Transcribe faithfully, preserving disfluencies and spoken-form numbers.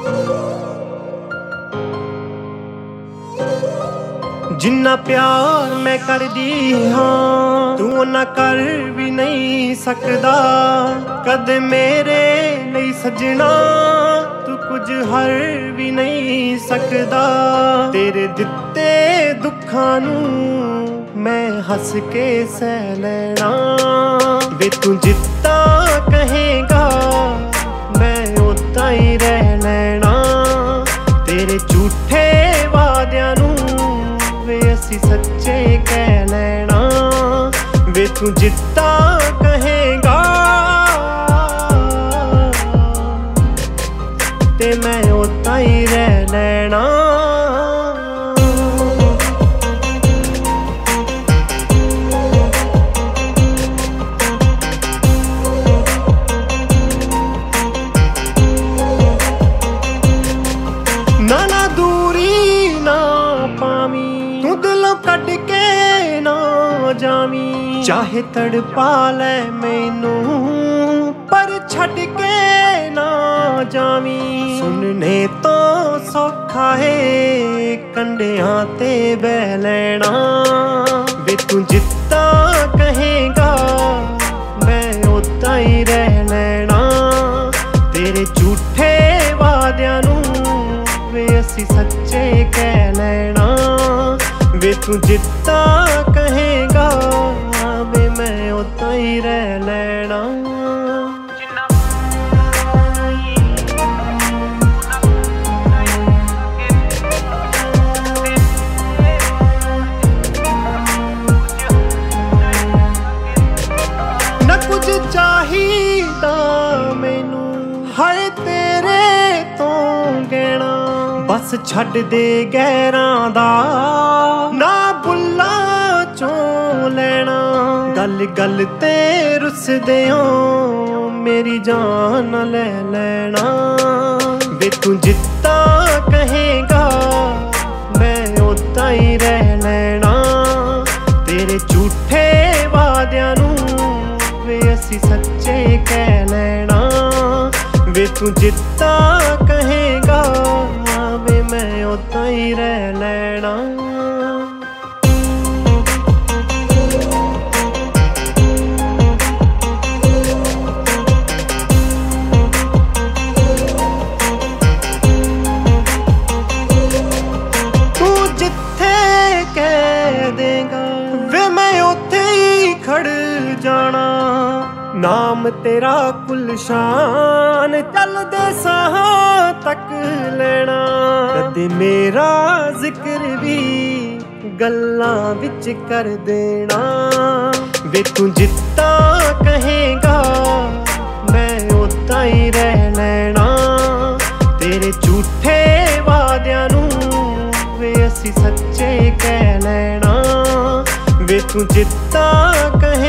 जिन्ना प्यार मैं करदी हाँ तू उन्ना कर भी नहीं सकदा। कदे मेरे लिए सजना तू कुछ हर भी नहीं सकदा। तेरे दिते दुखां नू मैं हस के सह लेना। वे तू जिद्दां कहेगा मैं उदां ही रह लेना। तेरे झूठे वादियां नू वे असी सच्चे कह लेना। वे तू जिद्दां कहेगा ते मैं उदां ही रह लेना। ना ना दूरी ना पावी तू दिलों कट के ना जावी। चाहे तड़पा ले मैनू पर छड़ के ना जावी। सुनने तो सौखा है कंडियां ते बह लेना। वे तू जिद्दां कहेगा मैं उदां ही रह लेना। तेरे झूठे वादियां नू वे असी सच्चे कह लेना। वे तू जिद्दां कहेगा वे मैं उदां ही रह लेना। ना कुछ चाहिदा मैनू हाय तेरे तो गहना। बस छड़ दे गैरां दा ना बुल्लां चों लेना। गल गल ते रुसदे हो मेरी जान ले लेना। वे तू जिद्दां कहेगा मैं उदां ही रह लेना। तेरे झूठे वादियां नू वे असी सच्चे कह लेना। वे तू जिद्दां कहेगा वे मैं उदां ही रह लेना। तू जिथे कह देगा वे मैं उत्थे ही खड़ जाना। नाम तेरा गुलशान चलदे साहां तक लेना। कदे मेरा जिक्र भी गल्लां विच कर देना। वे तू जिद्दां कहेगा मैं उदां ही रह लेना। तेरे झूठे वादियां नू वे असी सच्चे कह लेना। वे तू जिद्दां कहे